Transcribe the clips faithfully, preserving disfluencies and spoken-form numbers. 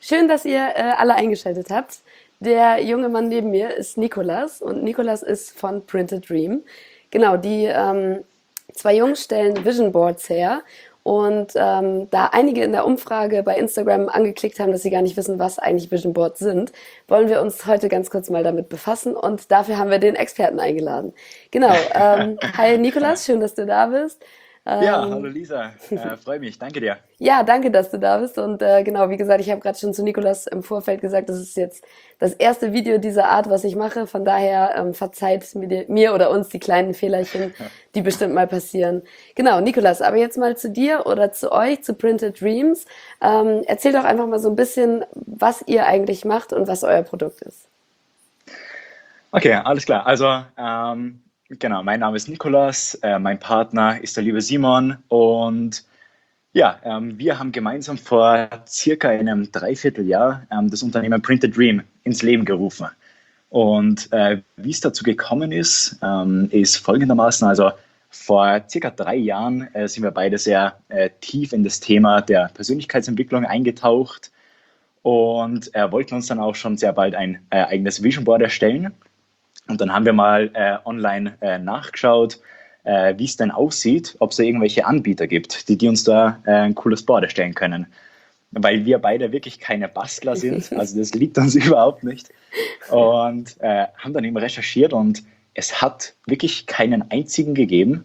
Schön, dass ihr äh, alle eingeschaltet habt. Der junge Mann neben mir ist Nikolas und Nikolas ist von Printed Dream. Genau, die ähm, zwei Jungs stellen Vision Boards her und ähm, da einige in der Umfrage bei Instagram angeklickt haben, dass sie gar nicht wissen, was eigentlich Vision Boards sind, wollen wir uns heute ganz kurz mal damit befassen und dafür haben wir den Experten eingeladen. Genau, ähm, hi Nikolas, schön, dass du da bist. Ja, hallo Ähm, Lisa, äh, freue mich, danke dir. Ja, danke, dass du da bist. Und äh, genau, wie gesagt, ich habe gerade schon zu Nikolas im Vorfeld gesagt, das ist jetzt das erste Video dieser Art, was ich mache. Von daher ähm, verzeiht mir, die- mir oder uns die kleinen Fehlerchen, die bestimmt mal passieren. Genau, Nikolas, aber jetzt mal zu dir oder zu euch, zu Printed Dreams. Ähm, erzähl doch einfach mal so ein bisschen, was ihr eigentlich macht und was euer Produkt ist. Okay, alles klar. Also, ähm, genau, mein Name ist Nikolas, äh, mein Partner ist der liebe Simon und ja, ähm, wir haben gemeinsam vor circa einem Dreivierteljahr ähm, das Unternehmen Printed Dream ins Leben gerufen. Und äh, wie es dazu gekommen ist, ähm, ist folgendermaßen, also vor circa drei Jahren äh, sind wir beide sehr äh, tief in das Thema der Persönlichkeitsentwicklung eingetaucht und äh, wollten uns dann auch schon sehr bald ein äh, eigenes Vision Board erstellen. Und dann haben wir mal äh, online äh, nachgeschaut, äh, wie es denn aussieht, ob es da irgendwelche Anbieter gibt, die, die uns da äh, ein cooles Board erstellen können. Weil wir beide wirklich keine Bastler sind, also das liegt uns überhaupt nicht. Und äh, haben dann eben recherchiert und es hat wirklich keinen einzigen gegeben.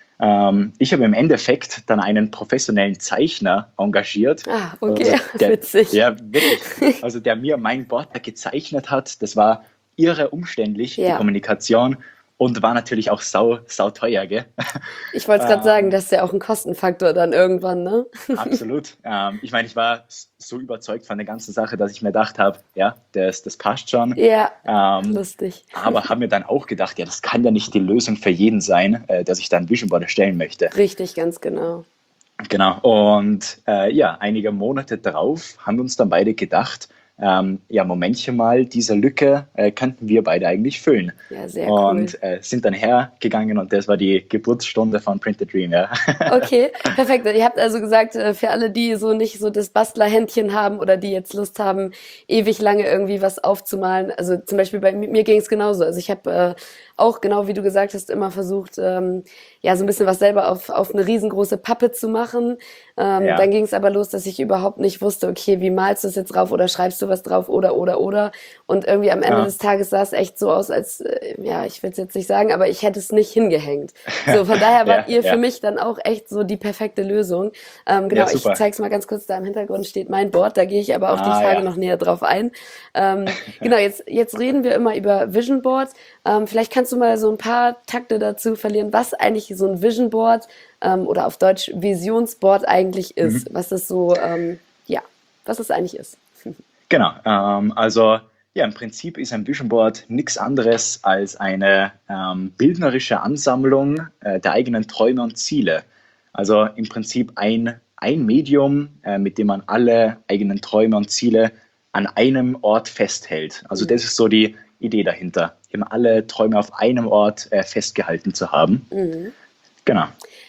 Ähm, ich habe im Endeffekt dann einen professionellen Zeichner engagiert, Ah, also okay, der, witzig. der wirklich, also der mir mein Board da gezeichnet hat. Das war irre umständlich, die Ja, Kommunikation und war natürlich auch sau, sau teuer, gell? ich wollte es gerade sagen, ähm, das ist ja auch ein Kostenfaktor dann irgendwann, ne? Absolut. Ähm, ich meine, ich war so überzeugt von der ganzen Sache, dass ich mir gedacht habe, ja, das, das passt schon. Ja, Ähm, lustig. aber habe mir dann auch gedacht, ja, das kann ja nicht die Lösung für jeden sein, äh, dass ich dann Vision Board erstellen möchte. Richtig, ganz genau. Genau. Und äh, ja, einige Monate drauf haben wir uns dann beide gedacht, ähm, ja, Momentchen mal, diese Lücke äh, könnten wir beide eigentlich füllen. Ja, sehr cool. Und äh, sind dann hergegangen und das war die Geburtsstunde von Print the Dream, ja. Okay, perfekt. Ihr habt also gesagt, äh, für alle, die so nicht so das Bastlerhändchen haben oder die jetzt Lust haben, ewig lange irgendwie was aufzumalen. Also zum Beispiel bei mi- mir ging es genauso. Also ich habe äh, auch genau wie du gesagt hast immer versucht, ähm, ja so ein bisschen was selber auf auf eine riesengroße Pappe zu machen. Ähm, dann Ja, ging es aber los, dass ich überhaupt nicht wusste, okay, wie malst du es jetzt drauf oder schreibst du was drauf oder oder oder. Und irgendwie am Ende ja, des Tages sah es echt so aus, als äh, ja, ich will es jetzt nicht sagen, aber ich hätte es nicht hingehängt. So, von daher wart ja, ihr für ja, mich dann auch echt so die perfekte Lösung. Ähm, ja, genau, ich super. zeige es mal ganz kurz, da im Hintergrund steht mein Board, da gehe ich aber auf die Ah, Tage ja. noch näher drauf ein. Ähm, genau, jetzt, jetzt reden wir immer über Vision Boards. Ähm, vielleicht kannst du mal so ein paar Takte dazu verlieren, was eigentlich so ein Vision Board ähm, oder auf Deutsch Visionsboard eigentlich ist. Mhm. Was es so, ähm, ja, was es eigentlich ist. Genau. Ähm, also ja, im Prinzip ist ein Vision Board nichts anderes als eine ähm, bildnerische Ansammlung äh, der eigenen Träume und Ziele. Also im Prinzip ein, ein Medium, äh, mit dem man alle eigenen Träume und Ziele an einem Ort festhält. Also Mhm. das ist so die Idee dahinter, eben alle Träume auf einem Ort äh, festgehalten zu haben. Mhm. Genau.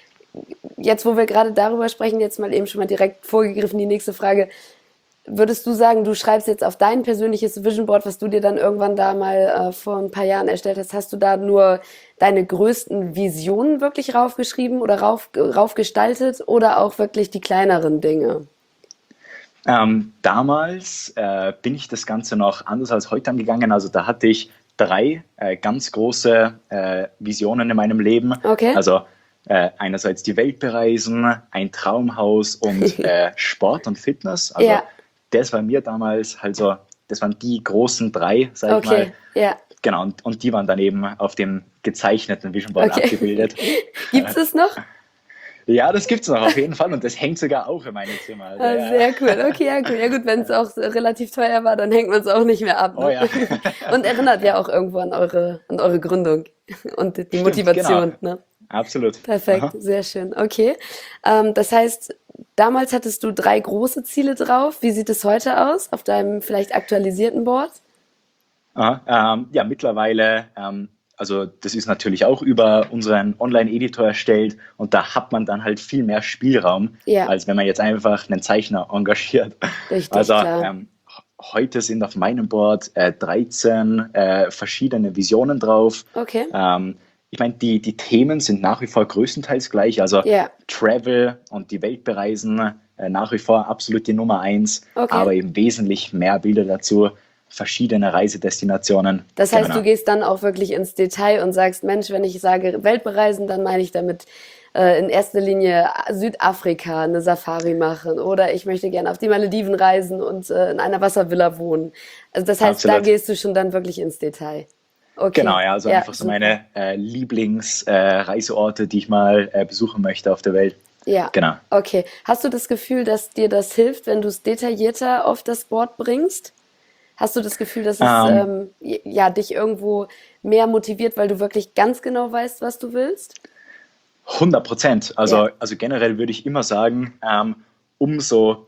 Jetzt, wo wir gerade darüber sprechen, jetzt mal eben schon mal direkt vorgegriffen die nächste Frage. Würdest du sagen, du schreibst jetzt auf dein persönliches Vision Board, was du dir dann irgendwann da mal äh, vor ein paar Jahren erstellt hast, hast du da nur deine größten Visionen wirklich raufgeschrieben oder rauf, raufgestaltet oder auch wirklich die kleineren Dinge? Ähm, damals äh, bin ich das Ganze noch anders als heute angegangen. Also da hatte ich drei äh, ganz große äh, Visionen in meinem Leben. Okay. Also äh, einerseits die Welt bereisen, ein Traumhaus und äh, Sport und Fitness. Also Ja, das war mir damals halt so, das waren die großen drei, sag ich mal. okay, ja, Genau, und, und die waren dann eben auf dem gezeichneten Vision Board okay. abgebildet. Gibt's es noch? Ja, das gibt's noch auf jeden Fall und das hängt sogar auch in meinem Zimmer. Also, Ah, ja, sehr cool. Okay, ja, cool. Ja gut, wenn es auch so relativ teuer war, dann hängt man es auch nicht mehr ab, oh ne? ja. Und erinnert ja auch irgendwo an eure, an eure Gründung und die Stimmt, genau. Motivation, ne? Absolut. Perfekt, Aha. sehr schön. Okay. Ähm, das heißt, damals hattest du drei große Ziele drauf. Wie sieht es heute aus auf deinem vielleicht aktualisierten Board? Aha. Ähm, ja, mittlerweile, ähm, also das ist natürlich auch über unseren Online-Editor erstellt und da hat man dann halt viel mehr Spielraum, Ja, als wenn man jetzt einfach einen Zeichner engagiert. richtig, Also klar. ähm, heute sind auf meinem Board äh, dreizehn äh, verschiedene Visionen drauf. Okay. Ähm, ich meine, die, die Themen sind nach wie vor größtenteils gleich. Also Ja. Travel und die Welt bereisen, äh, nach wie vor absolut die Nummer eins, Okay. aber eben wesentlich mehr Bilder dazu, verschiedene Reisedestinationen. Das heißt, Genau. du gehst dann auch wirklich ins Detail und sagst, Mensch, wenn ich sage Weltbereisen, dann meine ich damit äh, in erster Linie Südafrika, eine Safari machen oder ich möchte gerne auf die Malediven reisen und äh, in einer Wasservilla wohnen. Also das heißt, da Absolut. gehst du schon dann wirklich ins Detail. Okay. Genau, ja, also Ja, einfach so super. meine äh, Lieblingsreiseorte, die ich mal äh, besuchen möchte auf der Welt. Ja, Genau. okay. Hast du das Gefühl, dass dir das hilft, wenn du es detaillierter auf das Board bringst? Hast du das Gefühl, dass es Ähm, ähm, ja, dich irgendwo mehr motiviert, weil du wirklich ganz genau weißt, was du willst? hundert Prozent. Ja, Also, also generell würde ich immer sagen, ähm, umso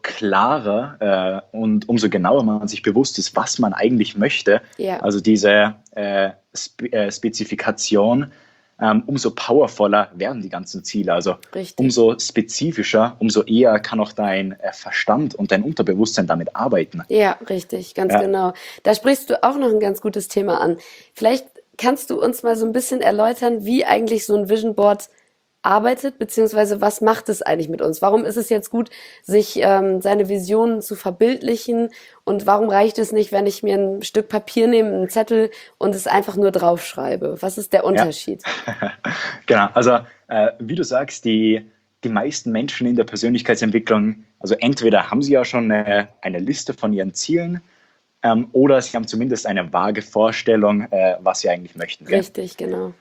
klarer äh, und umso genauer man sich bewusst ist, was man eigentlich möchte, ja, also diese äh, Spe äh, Spezifikation, ähm, umso powervoller werden die ganzen Ziele. Also richtig. umso spezifischer, umso eher kann auch dein äh, Verstand und dein Unterbewusstsein damit arbeiten. Ja, richtig, ganz Ja, genau. Da sprichst du auch noch ein ganz gutes Thema an. Vielleicht kannst du uns mal so ein bisschen erläutern, wie eigentlich so ein Vision Board arbeitet, beziehungsweise was macht es eigentlich mit uns? Warum ist es jetzt gut, sich ähm, seine Visionen zu verbildlichen und warum reicht es nicht, wenn ich mir ein Stück Papier nehme, einen Zettel und es einfach nur draufschreibe? Was ist der ja. Unterschied? Genau, also äh, wie du sagst, die, die meisten Menschen in der Persönlichkeitsentwicklung, also entweder haben sie ja schon eine, eine Liste von ihren Zielen ähm, oder sie haben zumindest eine vage Vorstellung, äh, was sie eigentlich möchten. Gell? Richtig, genau.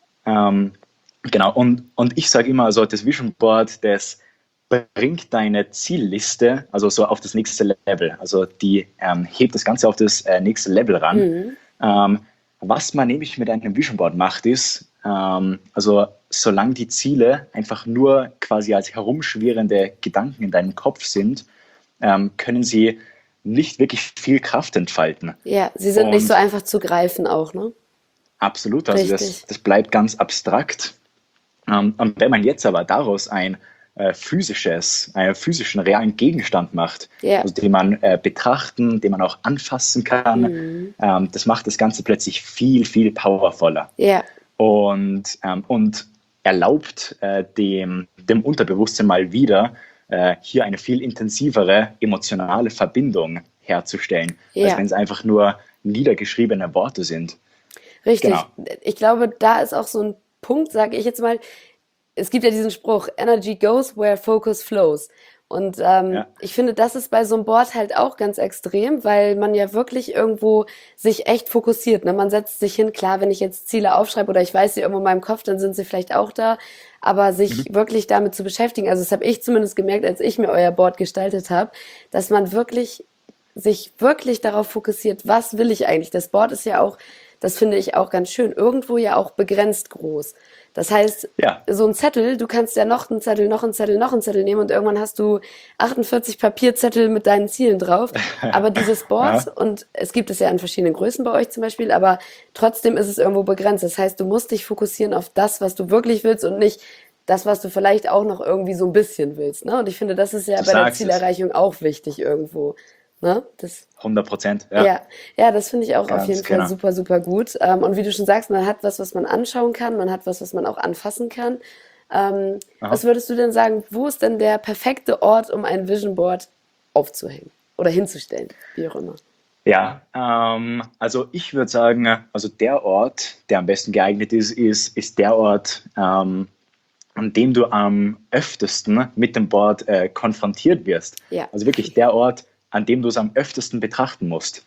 Ähm, genau, und, und ich sage immer, also das Vision Board, das bringt deine Zielliste also so auf das nächste Level. Also die ähm, hebt das Ganze auf das äh, nächste Level ran. Mhm. Ähm, was man nämlich mit einem Vision Board macht, ist, ähm, also solange die Ziele einfach nur quasi als herumschwirrende Gedanken in deinem Kopf sind, ähm, können sie nicht wirklich viel Kraft entfalten. Ja, sie sind nicht so Und einfach zu greifen auch, ne? absolut, also das, Richtig. das bleibt ganz abstrakt. Ähm, und wenn man jetzt aber daraus ein äh, physisches, einen physischen, realen Gegenstand macht, Ja. also den man äh, betrachten, den man auch anfassen kann, Mhm. ähm, das macht das Ganze plötzlich viel, viel powervoller Ja. und, ähm, und erlaubt äh, dem, dem Unterbewusstsein mal wieder äh, hier eine viel intensivere emotionale Verbindung herzustellen, als Ja. wenn es einfach nur niedergeschriebene Worte sind. Richtig. Genau. Ich glaube, da ist auch so ein Punkt, sage ich jetzt mal, es gibt ja diesen Spruch, Energy goes where focus flows. Und ähm, Ja. ich finde, das ist bei so einem Board halt auch ganz extrem, weil man ja wirklich irgendwo sich echt fokussiert. Ne? Man setzt sich hin, klar, wenn ich jetzt Ziele aufschreibe oder ich weiß sie irgendwo in meinem Kopf, dann sind sie vielleicht auch da. Aber sich Mhm. wirklich damit zu beschäftigen, also das habe ich zumindest gemerkt, als ich mir euer Board gestaltet habe, dass man wirklich sich wirklich darauf fokussiert, was will ich eigentlich? Das Board ist ja auch, das finde ich auch ganz schön, irgendwo ja auch begrenzt groß. Das heißt, Ja. so ein Zettel, du kannst ja noch einen Zettel, noch einen Zettel, noch einen Zettel nehmen und irgendwann hast du achtundvierzig Papierzettel mit deinen Zielen drauf. Aber dieses Board, Ja. und es gibt es ja in verschiedenen Größen bei euch zum Beispiel, aber trotzdem ist es irgendwo begrenzt. Das heißt, du musst dich fokussieren auf das, was du wirklich willst und nicht das, was du vielleicht auch noch irgendwie so ein bisschen willst. Ne? Und ich finde, das ist ja Du bei der sagst es. Zielerreichung auch wichtig irgendwo. Ne? Das, hundert Prozent. Ja. ja, ja, das finde ich auch auf jeden Ganz Fall genau. super, super gut. Ähm, und wie du schon sagst, man hat was, was man anschauen kann, man hat was, was man auch anfassen kann. Ähm, was Aha. würdest du denn sagen, wo ist denn der perfekte Ort, um ein Vision Board aufzuhängen oder hinzustellen, wie auch immer? Ja, ähm, also ich würde sagen, also der Ort, der am besten geeignet ist, ist, ist der Ort, ähm, an dem du am öftesten mit dem Board äh, konfrontiert wirst. Ja, Also wirklich der Ort, an dem du es am öftesten betrachten musst.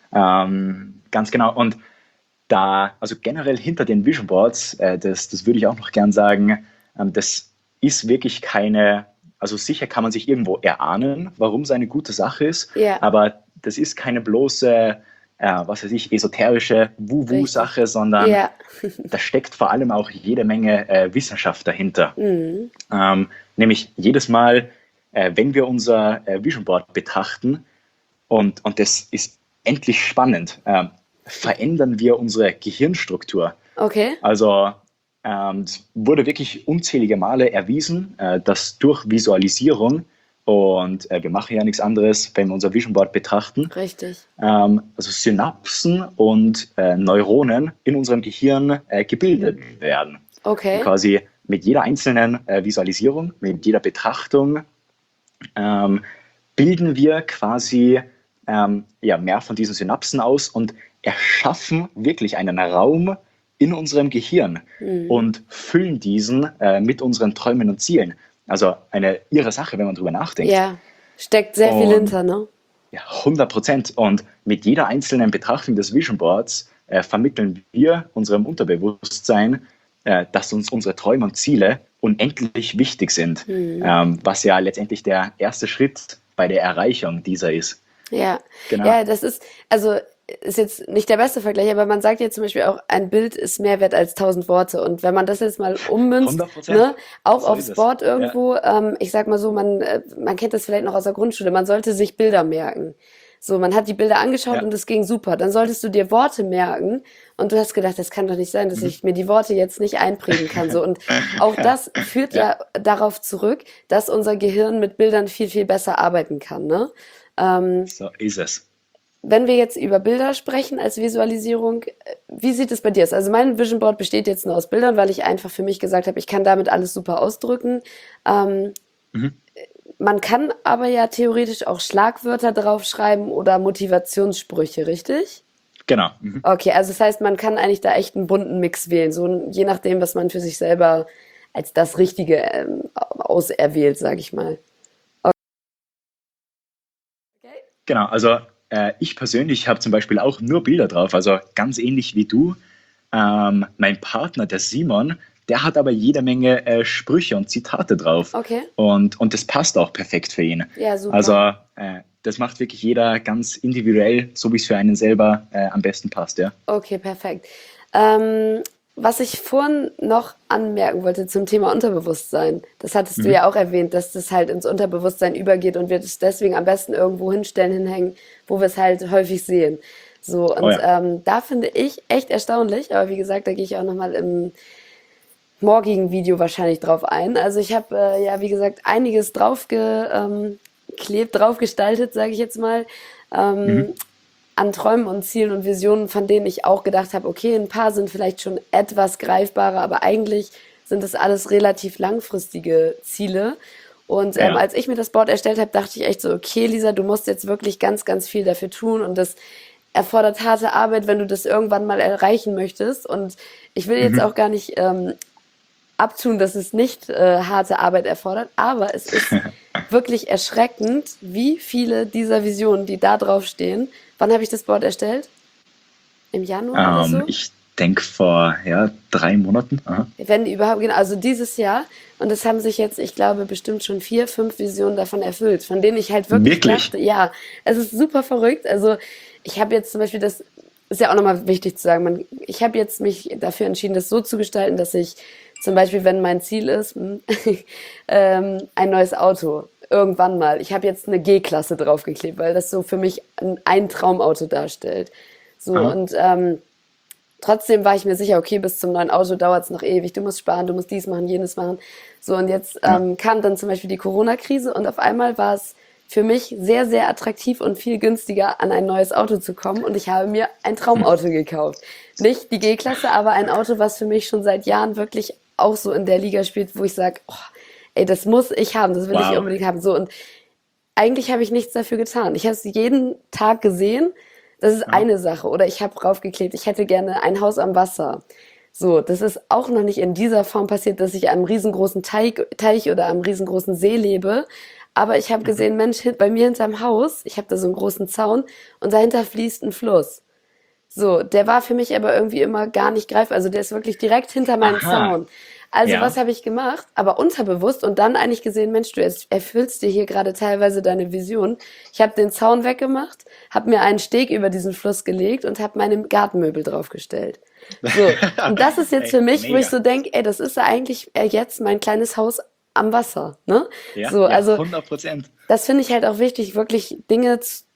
Ähm, ganz genau. Und da, also generell hinter den Vision Boards, äh, das, das würde ich auch noch gern sagen, ähm, das ist wirklich keine, also sicher kann man sich irgendwo erahnen, warum es eine gute Sache ist, ja, aber das ist keine bloße, äh, was weiß ich, esoterische richtig. Wu-Wu-Sache, sondern Ja, da steckt vor allem auch jede Menge äh, Wissenschaft dahinter. mhm. Ähm, nämlich jedes Mal, äh, wenn wir unser äh, Vision Board betrachten, und, und das ist endlich spannend, ähm, verändern wir unsere Gehirnstruktur. Okay, Also ähm, es wurde wirklich unzählige Male erwiesen, äh, dass durch Visualisierung Und äh, wir machen ja nichts anderes, wenn wir unser Vision Board betrachten. Richtig. Ähm, also Synapsen und äh, Neuronen in unserem Gehirn äh, gebildet werden. Und Okay. quasi mit jeder einzelnen äh, Visualisierung, mit jeder Betrachtung ähm, bilden wir quasi ähm, ja, mehr von diesen Synapsen aus und erschaffen wirklich einen Raum in unserem Gehirn und füllen diesen äh, mit unseren Träumen und Zielen. Also eine irre Sache, wenn man drüber nachdenkt. Ja, steckt sehr viel Und hinter, ne? ja, hundert Prozent. Und mit jeder einzelnen Betrachtung des Vision Boards äh, vermitteln wir unserem Unterbewusstsein, äh, dass uns unsere Träume und Ziele unendlich wichtig sind, ähm, was ja letztendlich der erste Schritt bei der Erreichung dieser ist. Ja, Genau. ja, das ist, also ist jetzt nicht der beste Vergleich, aber man sagt ja zum Beispiel auch, ein Bild ist mehr wert als tausend Worte. Und wenn man das jetzt mal ummünzt, hundert Prozent. ne, auch So aufs ist es. Board Ja. irgendwo, ähm, ich sag mal so, man, äh, man kennt das vielleicht noch aus der Grundschule, man sollte sich Bilder merken. So, man hat die Bilder angeschaut Ja. und es ging super. Dann solltest du dir Worte merken und du hast gedacht, das kann doch nicht sein, dass ich mir die Worte jetzt nicht einprägen kann. So, und auch das führt ja, darauf zurück, dass unser Gehirn mit Bildern viel, viel besser arbeiten kann, ne? Ähm, So ist es. wenn wir jetzt über Bilder sprechen als Visualisierung, äh, wie sieht es bei dir aus? Also mein Vision Board besteht jetzt nur aus Bildern, weil ich einfach für mich gesagt habe, ich kann damit alles super ausdrücken. Ähm, Man kann aber ja theoretisch auch Schlagwörter draufschreiben oder Motivationssprüche, richtig? Genau. Mhm. Okay, also das heißt, man kann eigentlich da echt einen bunten Mix wählen, so ein- je nachdem, was man für sich selber als das Richtige ähm, auserwählt, sage ich mal. Okay. Genau, also äh, ich persönlich habe zum Beispiel auch nur Bilder drauf, also ganz ähnlich wie du. Ähm, mein Partner, der Simon, der hat aber jede Menge äh, Sprüche und Zitate drauf. Okay. Und, und das passt auch perfekt für ihn. Ja, super. Also äh, das macht wirklich jeder ganz individuell, so wie es für einen selber äh, am besten passt, ja. Okay, perfekt. Ähm, was ich vorhin noch anmerken wollte zum Thema Unterbewusstsein, das hattest du ja auch erwähnt, dass das halt ins Unterbewusstsein übergeht und wir das deswegen am besten irgendwo hinstellen, hinhängen, wo wir es halt häufig sehen. So, und Oh ja. ähm, da finde ich echt erstaunlich, aber wie gesagt, da gehe ich auch nochmal im morgigen Video wahrscheinlich drauf ein. Also ich habe äh, ja, wie gesagt, einiges draufgeklebt, ähm, klebt, drauf gestaltet, sage ich jetzt mal, ähm, an Träumen und Zielen und Visionen, von denen ich auch gedacht habe, okay, ein paar sind vielleicht schon etwas greifbarer, aber eigentlich sind das alles relativ langfristige Ziele. Und ähm, Ja. als ich mir das Board erstellt habe, dachte ich echt so, okay, Lisa, du musst jetzt wirklich ganz, ganz viel dafür tun und das erfordert harte Arbeit, wenn du das irgendwann mal erreichen möchtest. Und ich will jetzt auch gar nicht ähm, abtun, dass es nicht äh, harte Arbeit erfordert, aber es ist wirklich erschreckend, wie viele dieser Visionen, die da drauf stehen. Wann habe ich das Board erstellt? Im Januar Ähm, oder so? ich denke vor ja, drei Monaten. Aha. Wenn überhaupt, genau, also dieses Jahr. Und es haben sich jetzt, ich glaube, bestimmt schon vier, fünf Visionen davon erfüllt, von denen ich halt wirklich Wirklich? dachte, ja, es ist super verrückt. Also ich habe jetzt zum Beispiel, das ist ja auch nochmal wichtig zu sagen, man, ich habe jetzt mich dafür entschieden, das so zu gestalten, dass ich zum Beispiel, wenn mein Ziel ist, hm, ähm, ein neues Auto, irgendwann mal, ich habe jetzt eine G-Klasse draufgeklebt, weil das so für mich ein, ein Traumauto darstellt. So, Aha. und ähm, trotzdem war ich mir sicher, okay, bis zum neuen Auto dauert es noch ewig, du musst sparen, du musst dies machen, jenes machen. So, und jetzt ähm, kam dann zum Beispiel die Corona-Krise und auf einmal war es für mich sehr, sehr attraktiv und viel günstiger, an ein neues Auto zu kommen. Und ich habe mir ein Traumauto gekauft. Nicht die G-Klasse, aber ein Auto, was für mich schon seit Jahren wirklich auch so in der Liga spielt, wo ich sage, oh, ey, das muss ich haben, das will ich Wow. unbedingt haben. So, und eigentlich habe ich nichts dafür getan. Ich habe es jeden Tag gesehen. Das ist eine Sache. Oder ich habe draufgeklebt, ich hätte gerne ein Haus am Wasser. So, das ist auch noch nicht in dieser Form passiert, dass ich am riesengroßen Teich, Teich oder am riesengroßen See lebe. Aber ich habe gesehen, Mensch, hin- bei mir hinterm Haus, ich habe da so einen großen Zaun und dahinter fließt ein Fluss. So, der war für mich aber irgendwie immer gar nicht greifbar. Also der ist wirklich direkt hinter meinem Aha. Zaun. Also Ja. was habe ich gemacht? Aber unterbewusst und dann eigentlich gesehen, Mensch, du erf- erfüllst dir hier gerade teilweise deine Vision. Ich habe den Zaun weggemacht, habe mir einen Steg über diesen Fluss gelegt und habe meine Gartenmöbel draufgestellt. So, und das ist jetzt Ey, für mich, wo ich mega. so denke, ey, das ist ja eigentlich äh, jetzt mein kleines Haus am Wasser, ne? Ja, So, ja, also hundert Prozent. das finde ich halt auch wichtig, wirklich Dinge z-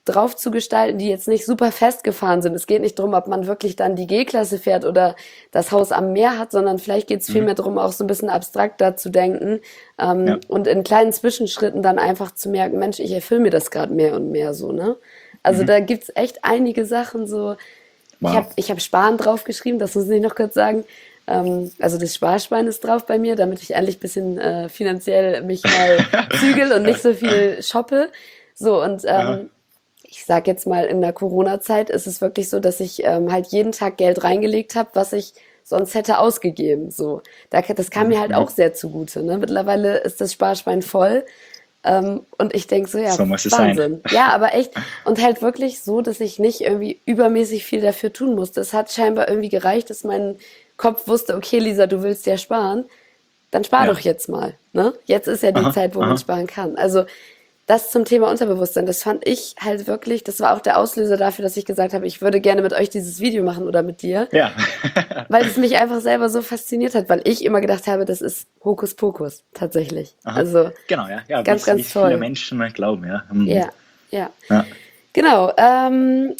drauf zu gestalten, die jetzt nicht super festgefahren sind. Es geht nicht darum, ob man wirklich dann die G-Klasse fährt oder das Haus am Meer hat, sondern vielleicht geht es Mhm. vielmehr darum, auch so ein bisschen abstrakter zu denken, ähm, Ja. und in kleinen Zwischenschritten dann einfach zu merken, Mensch, ich erfülle mir das gerade mehr und mehr so, ne? Also Mhm. da gibt's echt einige Sachen so. Ich habe Wow. ich hab Sparen draufgeschrieben, das muss ich noch kurz sagen. Ähm, also das Sparschwein ist drauf bei mir, damit ich endlich ein bisschen äh, finanziell mich mal zügel und nicht so viel shoppe. So, und Aha. ähm, ich sag jetzt mal, in der Corona-Zeit ist es wirklich so, dass ich ähm, halt jeden Tag Geld reingelegt habe, was ich sonst hätte ausgegeben. So, da, das kam Mhm. mir halt auch Mhm. sehr zugute. Ne? Mittlerweile ist das Sparschwein voll. Ähm, und ich denk so, ja, So muss es sein. Wahnsinn. Ja, aber echt. Und halt wirklich so, dass ich nicht irgendwie übermäßig viel dafür tun musste. Es hat scheinbar irgendwie gereicht, dass mein Kopf wusste, okay, Lisa, du willst ja sparen, dann spar doch Ja. jetzt mal. Ne? Jetzt ist ja die Aha. Zeit, wo man Aha. sparen kann. Also das zum Thema Unterbewusstsein, das fand ich halt wirklich, das war auch der Auslöser dafür, dass ich gesagt habe, ich würde gerne mit euch dieses Video machen oder mit dir, Ja. weil es mich einfach selber so fasziniert hat, weil ich immer gedacht habe, das ist Hokuspokus, tatsächlich. Aha. Also Genau, ja. Ja, wie ganz, es wie ganz es viele toll. Menschen glauben, ja. Mhm. Ja, ja. Ja. Genau. Ähm,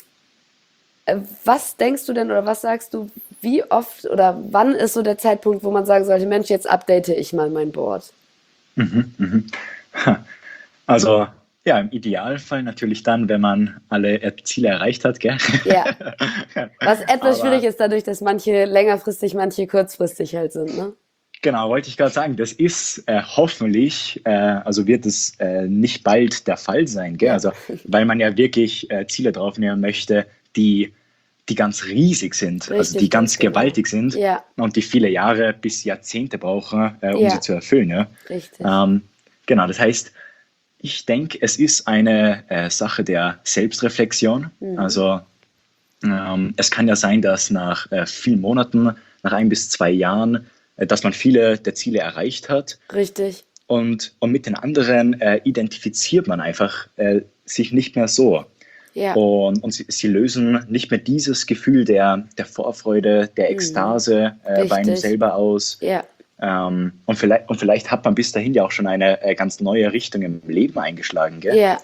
äh, was denkst du denn oder was sagst du, wie oft oder wann ist so der Zeitpunkt, wo man sagen sollte, Mensch, jetzt update ich mal mein Board? Mhm. Mhm. Ha. Also, ja, im Idealfall natürlich dann, wenn man alle äh, Ziele erreicht hat, gell? Ja, was etwas schwierig Aber ist dadurch, dass manche längerfristig, manche kurzfristig halt sind, ne? genau, wollte ich gerade sagen, das ist äh, hoffentlich, äh, also wird es äh, nicht bald der Fall sein, gell? Ja, Also, weil man ja wirklich äh, Ziele draufnehmen möchte, die, die ganz riesig sind, also die richtig, ganz ganz genau. gewaltig sind Ja, und die viele Jahre bis Jahrzehnte brauchen, äh, um sie ja, zu erfüllen. Ja? richtig. Ähm, genau, das heißt, ich denke, es ist eine äh, Sache der Selbstreflexion. Mhm. Also ähm, es kann ja sein, dass nach äh, vielen Monaten, nach ein bis zwei Jahren, äh, dass man viele der Ziele erreicht hat Richtig. und, und mit den anderen äh, identifiziert man einfach äh, sich nicht mehr so. Ja, Und, und sie, sie lösen nicht mehr dieses Gefühl der, der Vorfreude, der mhm. Ekstase äh, bei einem Richtig. selber aus. Ja, Ähm, und, vielleicht, und vielleicht hat man bis dahin ja auch schon eine äh, ganz neue Richtung im Leben eingeschlagen. Gell? ja.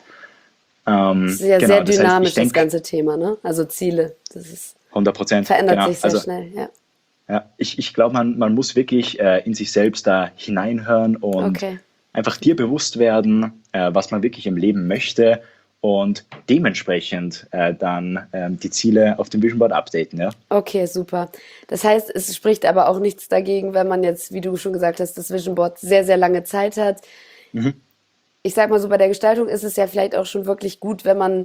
Es Ähm, ist ja sehr genau, das heißt, ich dynamisch, das denke, ganze Thema, ne? Also Ziele. Das ist, hundert Prozent, verändert genau. sich sehr Also schnell, ja. ja, ich, ich glaube, man, man muss wirklich äh, in sich selbst da hineinhören und Okay. einfach dir bewusst werden, äh, was man wirklich im Leben möchte und dementsprechend äh, dann ähm, die Ziele auf dem Vision Board updaten. Ja? Okay, super. Das heißt, es spricht aber auch nichts dagegen, wenn man jetzt, wie du schon gesagt hast, das Vision Board sehr, sehr lange Zeit hat. Mhm. Ich sag mal so, bei der Gestaltung ist es ja vielleicht auch schon wirklich gut, wenn man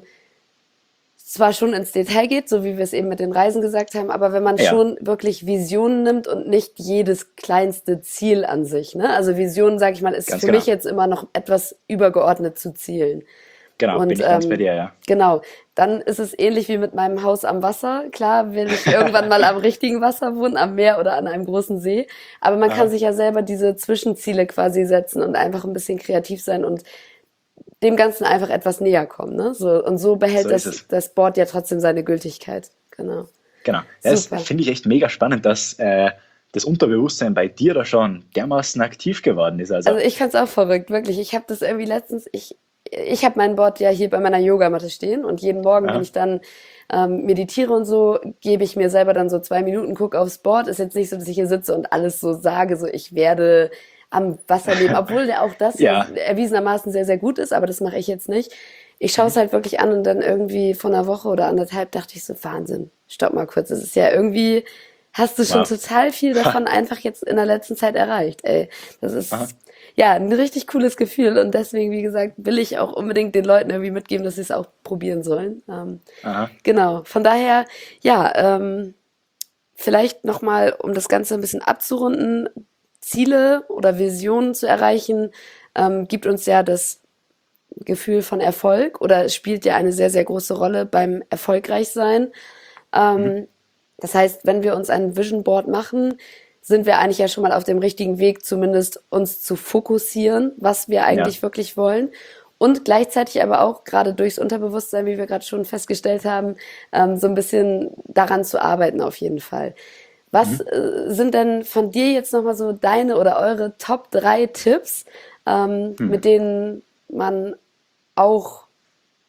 zwar schon ins Detail geht, so wie wir es eben mit den Reisen gesagt haben, aber wenn man Ja, schon wirklich Visionen nimmt und nicht jedes kleinste Ziel an sich, ne? Also Vision, sag ich mal, ist ganz für mich genau. jetzt immer noch etwas übergeordnet zu Zielen. Genau, bin Und ich ganz bei ähm, dir, ja. genau, dann ist es ähnlich wie mit meinem Haus am Wasser. Klar will ich irgendwann mal am richtigen Wasser wohnen, am Meer oder an einem großen See. Aber man kann Aha, sich ja selber diese Zwischenziele quasi setzen und einfach ein bisschen kreativ sein und dem Ganzen einfach etwas näher kommen. Ne? So, und so so behält ist das, es. das Board ja trotzdem seine Gültigkeit. Genau. Genau. Das Super. finde ich echt mega spannend, dass äh, das Unterbewusstsein bei dir da schon dermaßen aktiv geworden ist. Also, Also ich fand's auch verrückt, wirklich. Ich habe das irgendwie letztens, ich, ich habe mein Board ja hier bei meiner Yogamatte stehen und jeden Morgen, wenn aha, ich dann ähm, meditiere und so, gebe ich mir selber dann so zwei Minuten, gucke aufs Board. Ist jetzt nicht so, dass ich hier sitze und alles so sage, so ich werde am Wasser leben, obwohl der auch das ja ja, erwiesenermaßen sehr, sehr gut ist, aber das mache ich jetzt nicht. Ich schaue es halt wirklich an und dann irgendwie vor einer Woche oder anderthalb dachte ich so, Wahnsinn, stopp mal kurz, das ist ja irgendwie, hast du schon wow. total viel Ha, davon einfach jetzt in der letzten Zeit erreicht, ey. Das aha, ist, ja, ein richtig cooles Gefühl und deswegen, wie gesagt, will ich auch unbedingt den Leuten irgendwie mitgeben, dass sie es auch probieren sollen. Ähm, aha, genau, von daher, ja, ähm, vielleicht nochmal, um das Ganze ein bisschen abzurunden, Ziele oder Visionen zu erreichen, ähm, gibt uns ja das Gefühl von Erfolg oder es spielt ja eine sehr, sehr große Rolle beim Erfolgreichsein. mhm, Ähm, das heißt, wenn wir uns ein Vision Board machen, sind wir eigentlich ja schon mal auf dem richtigen Weg, zumindest uns zu fokussieren, was wir ja, eigentlich wirklich wollen. Und gleichzeitig aber auch gerade durchs Unterbewusstsein, wie wir gerade schon festgestellt haben, ähm, so ein bisschen daran zu arbeiten auf jeden Fall. Was mhm, äh, sind denn von dir jetzt nochmal so deine oder eure Top drei Tipps, ähm, mit mhm, denen man auch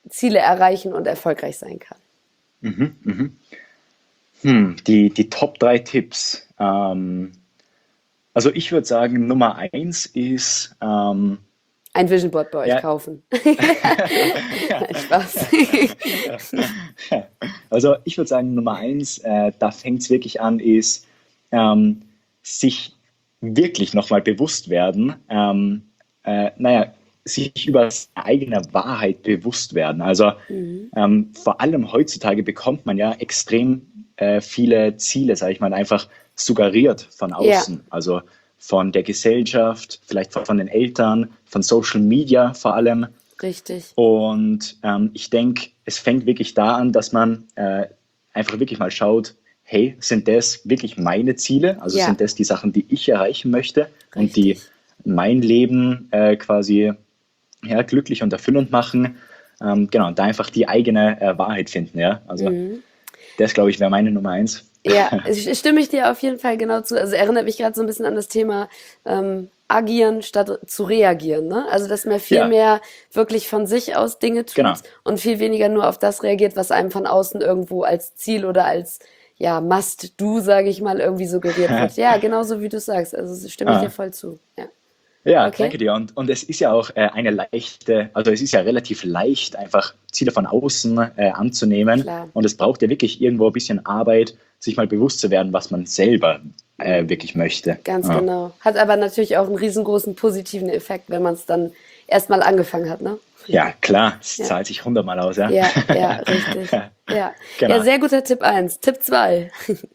Ziele erreichen und erfolgreich sein kann. Mhm, mhm. Hm, die, die Top drei Tipps. Ähm, also ich würde sagen, Nummer eins ist, ähm, Ein Vision Board bei euch ja, kaufen. Nein, Spaß. also ich würde sagen, Nummer eins, äh, da fängt es wirklich an, ist ähm, sich wirklich nochmal bewusst werden, ähm, äh, naja, sich über seine eigene Wahrheit bewusst werden. Also Mhm. ähm, vor allem heutzutage bekommt man ja extrem äh, viele Ziele, sage ich mal, einfach suggeriert von Ja, außen. Also von der Gesellschaft, vielleicht von den Eltern, von Social Media vor allem. richtig. Und ähm, ich denke, es fängt wirklich da an, dass man äh, einfach wirklich mal schaut, hey, sind das wirklich meine Ziele? Also Ja, sind das die Sachen, die ich erreichen möchte und die richtig. mein Leben äh, quasi ja, glücklich und erfüllend machen? Ähm, genau, und da einfach die eigene äh, Wahrheit finden. Ja? Also Mhm. das, glaube ich, wäre meine Nummer eins. Ja, es- stimme ich dir auf jeden Fall genau zu. Also erinnert mich gerade so ein bisschen an das Thema ähm, agieren statt zu reagieren. Ne? Also dass man viel Ja, mehr wirklich von sich aus Dinge tut genau. und viel weniger nur auf das reagiert, was einem von außen irgendwo als Ziel oder als ja Must-Do, sage ich mal, irgendwie suggeriert wird. Ja, genauso wie du sagst. Also stimme ich dir Ah, voll zu. Ja. ja, Okay, danke dir. Und, und es ist ja auch äh, eine leichte, also es ist ja relativ leicht, einfach Ziele von außen äh, anzunehmen. klar. Und es braucht ja wirklich irgendwo ein bisschen Arbeit, sich mal bewusst zu werden, was man selber äh, Mhm. wirklich möchte. Ganz Ja, genau. Hat aber natürlich auch einen riesengroßen positiven Effekt, wenn man es dann erstmal angefangen hat, ne? ja klar, es Ja. zahlt sich hundertmal aus, ja. Ja, ja, richtig. Ja. Ja, Genau. sehr guter Tipp eins. Tipp zwei.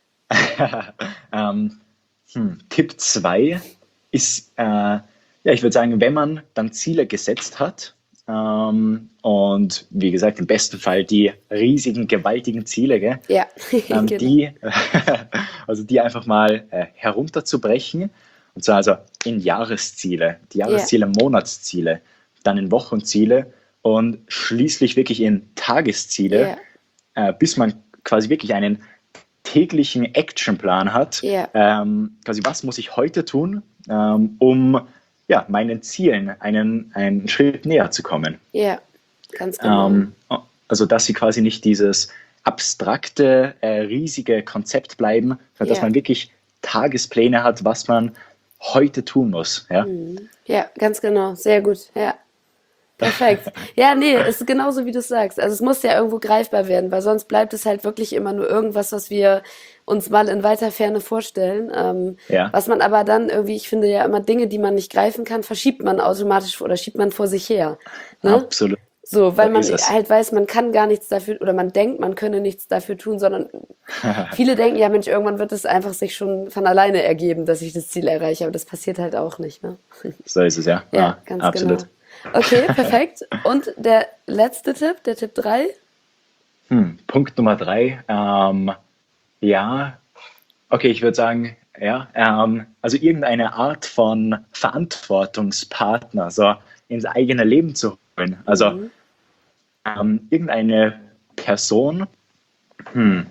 ähm, hm, Tipp zwei ist, äh, ja, ich würde sagen, wenn man dann Ziele gesetzt hat ähm, und wie gesagt, im besten Fall die riesigen, gewaltigen Ziele, gell, Ja, ähm, genau. die, also die einfach mal äh, herunterzubrechen. Und zwar also in Jahresziele, die Ja, Jahresziele, Monatsziele, dann in Wochenziele und schließlich wirklich in Tagesziele, ja, äh, bis man quasi wirklich einen täglichen Actionplan hat. ja, Ähm, quasi, was muss ich heute tun, ähm, um ja, meinen Zielen einen, einen Schritt näher zu kommen. ja, ganz genau. Ähm, also, dass sie quasi nicht dieses abstrakte, äh, riesige Konzept bleiben, sondern dass Ja, man wirklich Tagespläne hat, was man heute tun muss. Ja, mhm. Ja, ganz genau. Sehr gut. Ja, perfekt. Ja, nee, es ist genauso, wie du sagst. Also es muss ja irgendwo greifbar werden, weil sonst bleibt es halt wirklich immer nur irgendwas, was wir uns mal in weiter Ferne vorstellen. Ähm, ja, was man aber dann irgendwie, ich finde ja immer Dinge, die man nicht greifen kann, verschiebt man automatisch oder schiebt man vor sich her. Ne? absolut. So, So weil man ist es. halt weiß, man kann gar nichts dafür oder man denkt, man könne nichts dafür tun, sondern viele denken, ja Mensch, irgendwann wird es einfach sich schon von alleine ergeben, dass ich das Ziel erreiche, aber das passiert halt auch nicht, ne? So ist es, ja. Ja, ja ganz genau. absolut. Okay, perfekt. Und der letzte Tipp, der Tipp drei. Hm, Punkt Nummer drei. Ähm, ja, okay, ich würde sagen, ja, ähm, also irgendeine Art von Verantwortungspartner so ins eigene Leben zu holen. Also Mhm. ähm, irgendeine Person, hm,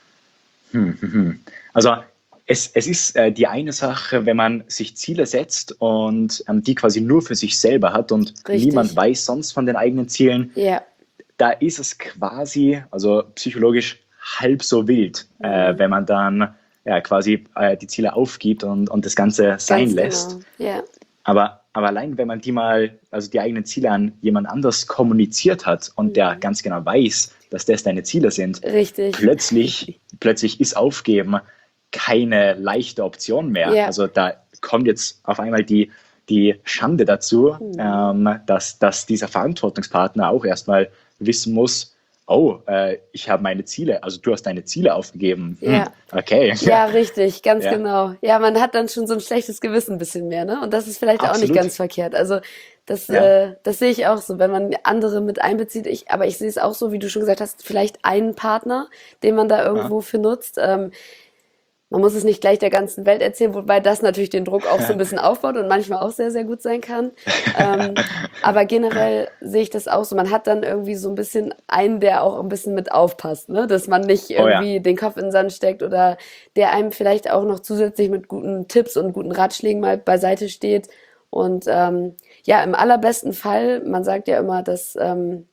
hm, hm, hm. Also es, es ist äh, die eine Sache, wenn man sich Ziele setzt und ähm, die quasi nur für sich selber hat und niemand Richtig. weiß sonst von den eigenen Zielen, Ja. da ist es quasi, also psychologisch halb so wild, äh, Mhm. wenn man dann ja, quasi äh, die Ziele aufgibt und, und das Ganze sein Ganz lässt. genau. Ja. Aber, aber allein, wenn man die mal, also die eigenen Ziele an jemand anders kommuniziert hat und der Mhm. ganz genau weiß, dass das deine Ziele sind, Richtig. plötzlich, plötzlich ist Aufgeben keine leichte Option mehr. Ja. Also da kommt jetzt auf einmal die, die Schande dazu, Mhm. ähm, dass, dass dieser Verantwortungspartner auch erstmal wissen muss, oh, äh, ich habe meine Ziele, also du hast deine Ziele aufgegeben. Hm, Ja. okay. Ja, richtig, ganz Ja, genau. Ja, man hat dann schon so ein schlechtes Gewissen ein bisschen mehr, ne? Und das ist vielleicht auch nicht absolut. ganz verkehrt. Also das, Ja, äh, das sehe ich auch so, wenn man andere mit einbezieht. Ich, aber ich sehe es auch so, wie du schon gesagt hast, vielleicht einen Partner, den man da aha. irgendwo für nutzt. Ähm, Man muss es nicht gleich der ganzen Welt erzählen, wobei das natürlich den Druck auch so ein bisschen aufbaut und manchmal auch sehr, sehr gut sein kann. Ähm, aber generell sehe ich das auch so. Man hat dann irgendwie so ein bisschen einen, der auch ein bisschen mit aufpasst, ne? Dass man nicht Oh ja, irgendwie den Kopf in den Sand steckt oder der einem vielleicht auch noch zusätzlich mit guten Tipps und guten Ratschlägen mal beiseite steht. Und ähm, ja, im allerbesten Fall, man sagt ja immer, dass ähm,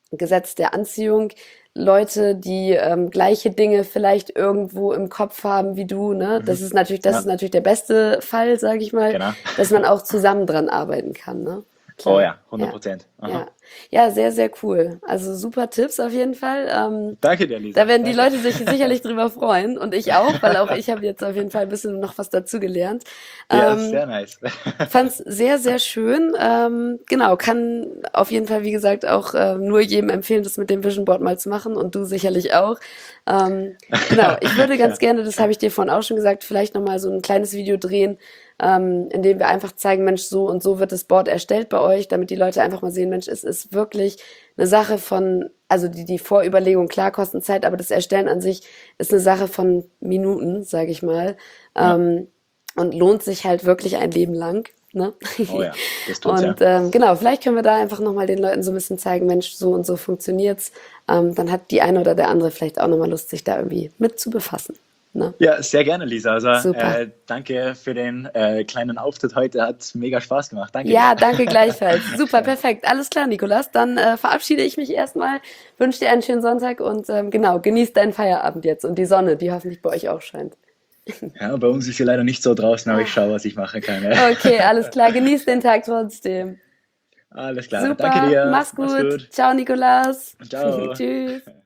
Gesetz der Anziehung. Leute, die ähm, gleiche Dinge vielleicht irgendwo im Kopf haben wie du, ne? Das Mhm. ist natürlich, das ist Ja, natürlich der beste Fall, sage ich mal, genau. dass man auch zusammen dran arbeiten kann, ne? Oh Klar, ja, hundert ja, Prozent. ja. Aha. Ja, sehr, sehr cool. Also super Tipps auf jeden Fall. Ähm, Danke dir, da Lisa. werden die Danke. Leute sich sicherlich drüber freuen und ich auch, weil auch ich habe jetzt auf jeden Fall ein bisschen noch was dazugelernt. Ja, Ähm, sehr nice. Fand's sehr, sehr schön. Ähm, genau, kann auf jeden Fall, wie gesagt, auch ähm, nur jedem empfehlen, das mit dem Vision Board mal zu machen und du sicherlich auch. Ähm, genau, ich würde ganz Ja, gerne, das habe ich dir vorhin auch schon gesagt, vielleicht nochmal so ein kleines Video drehen, ähm, in dem wir einfach zeigen, Mensch, so und so wird das Board erstellt bei euch, damit die Leute einfach mal sehen, Mensch, es ist wirklich eine Sache von, also die, die Vorüberlegung, klar, kosten Zeit, aber das Erstellen an sich ist eine Sache von Minuten, sage ich mal. ja. Ähm, und lohnt sich halt wirklich ein Leben lang. Ne? Oh ja, das tut's Und ja. ähm, genau, vielleicht können wir da einfach nochmal den Leuten so ein bisschen zeigen, Mensch, so und so funktioniert's. Ähm, dann hat die eine oder der andere vielleicht auch nochmal Lust, sich da irgendwie mit zu befassen. Ne? Ja, sehr gerne, Lisa. Also, Super. äh, danke für den äh, kleinen Auftritt heute. Hat mega Spaß gemacht. Danke dir. Ja, danke gleichfalls. Super, perfekt. Alles klar, Nikolas. Dann äh, verabschiede ich mich erstmal, wünsche dir einen schönen Sonntag und ähm, genau, genieß deinen Feierabend jetzt und die Sonne, die hoffentlich bei euch auch scheint. Ja, bei uns ist sie leider nicht so draußen, aber ich Ah, schaue, was ich machen kann. Ja. okay, alles klar. Genieß den Tag trotzdem. Alles klar. Danke Super, dir. mach's Mach's gut. gut. Ciao, Nikolas. Ciao. Tschüss.